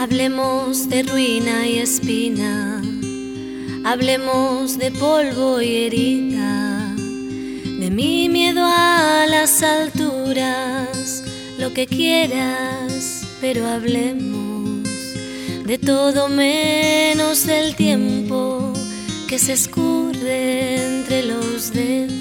Hablemos de ruina y espina, hablemos de polvo y herida, de mi miedo a las alturas, lo que quieras, pero hablemos de todo menos del tiempo que se escurre entre los dedos.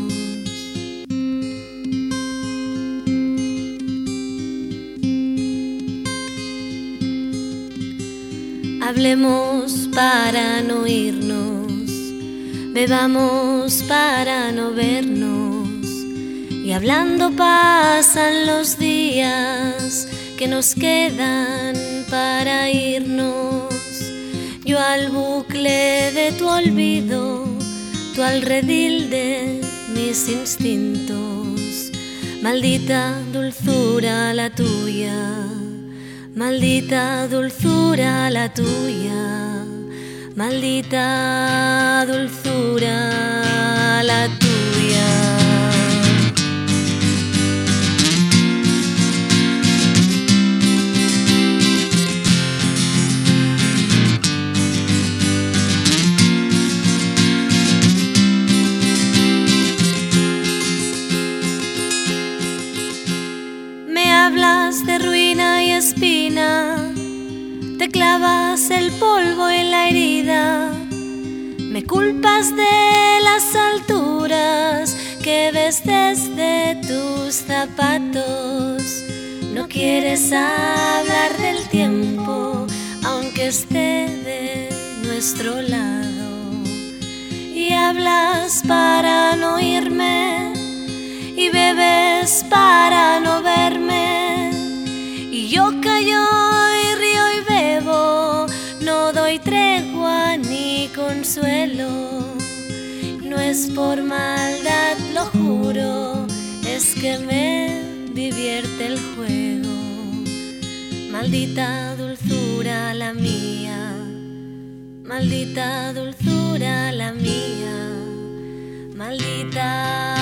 Hablemos para no irnos, bebamos para no vernos, y hablando pasan los días que nos quedan para irnos. Yo al bucle de tu olvido, tú al redil de mis instintos. Maldita dulzura la tuya, maldita dulzura la tuya, maldita dulzura la tuya. Me hablas de ruina y espina, te clavas el polvo en la herida, me culpas de las alturas que ves desde tus zapatos. No quieres hablar del tiempo, aunque esté de nuestro lado, y hablas para no irme, y bebes para no verme, y yo callo y río y bebo, no doy tregua ni consuelo. No es por maldad, lo juro, es que me divierte el juego. Maldita dulzura la mía, maldita dulzura la mía, maldita